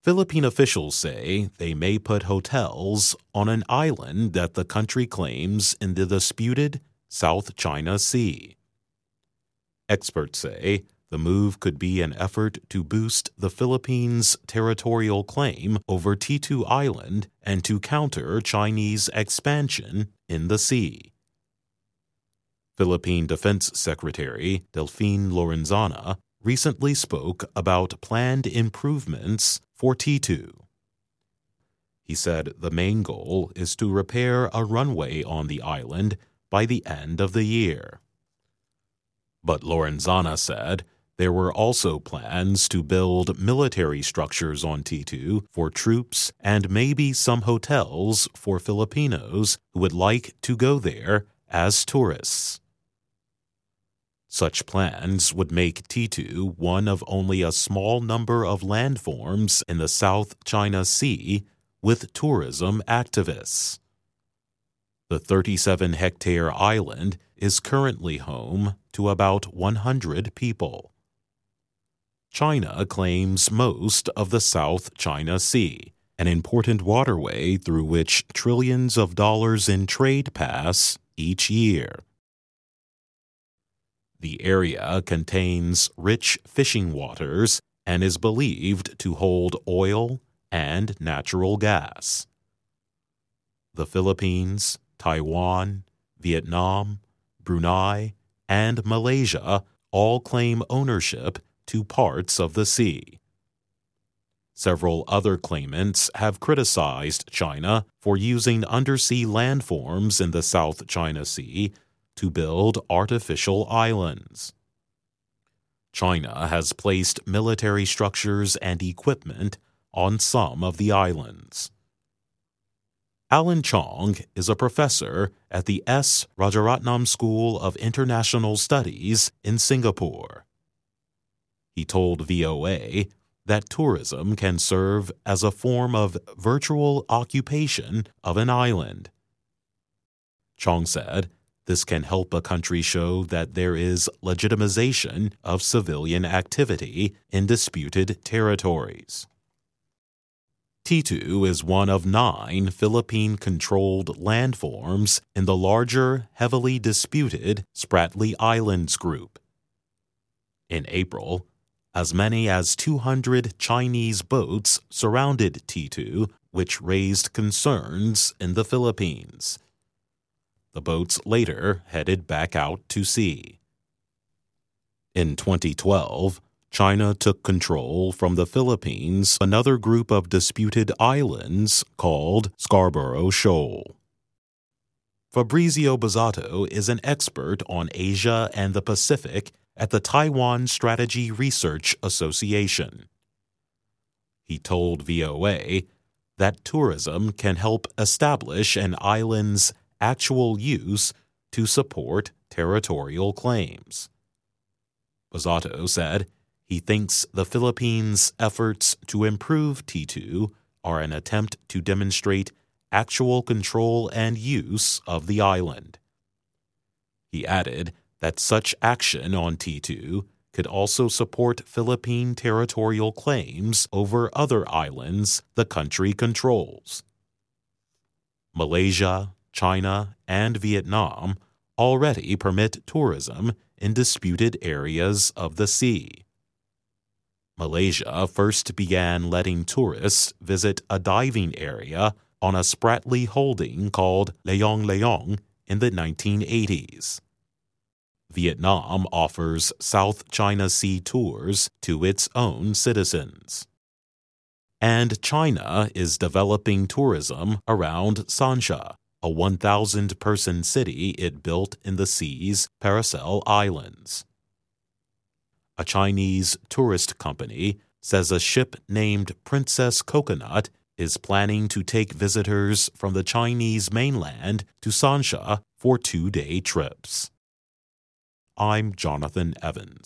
Philippine officials say they may put hotels on an island that the country claims in the disputed South China Sea. Experts say the move could be an effort to boost the Philippines' territorial claim over T2 Island and to counter Chinese expansion in the sea. Philippine Defense Secretary Delfin Lorenzana recently spoke about planned improvements for T2. He said the main goal is to repair a runway on the island by the end of the year. But Lorenzana said there were also plans to build military structures on T2 for troops and maybe some hotels for Filipinos who would like to go there as tourists. Such plans would make T2 one of only a small number of landforms in the South China Sea with tourism activists. The 37-hectare island is currently home to about 100 people. China claims most of the South China Sea, an important waterway through which trillions of dollars in trade pass each year. The area contains rich fishing waters and is believed to hold oil and natural gas. The Philippines, Taiwan, Vietnam, Brunei, and Malaysia all claim ownership to parts of the sea. Several other claimants have criticized China for using undersea landforms in the South China Sea to build artificial islands. China has placed military structures and equipment on some of the islands. Alan Chong is a professor at the S. Rajaratnam School of International Studies in Singapore. He told VOA that tourism can serve as a form of virtual occupation of an island. Chong said this can help a country show that there is legitimization of civilian activity in disputed territories. T2 is one of 9 Philippine-controlled landforms in the larger, heavily disputed Spratly Islands group. In April, as many as 200 Chinese boats surrounded T2, which raised concerns in the Philippines. The boats later headed back out to sea. In 2012, China took control from the Philippines another group of disputed islands called Scarborough Shoal. Fabrizio Bozzato is an expert on Asia and the Pacific at the Taiwan Strategy Research Association. He told VOA that tourism can help establish an island's actual use to support territorial claims. Bozzato said he thinks the Philippines' efforts to improve T2 are an attempt to demonstrate actual control and use of the island. He added that such action on T2 could also support Philippine territorial claims over other islands the country controls. Malaysia, China, and Vietnam already permit tourism in disputed areas of the sea. Malaysia first began letting tourists visit a diving area on a Spratly holding called Leong Leong in the 1980s. Vietnam offers South China Sea tours to its own citizens. And China is developing tourism around Sansha, a 1,000-person city it built in the sea's Paracel Islands. A Chinese tourist company says a ship named Princess Coconut is planning to take visitors from the Chinese mainland to Sansha for 2-day trips. I'm Jonathan Evans.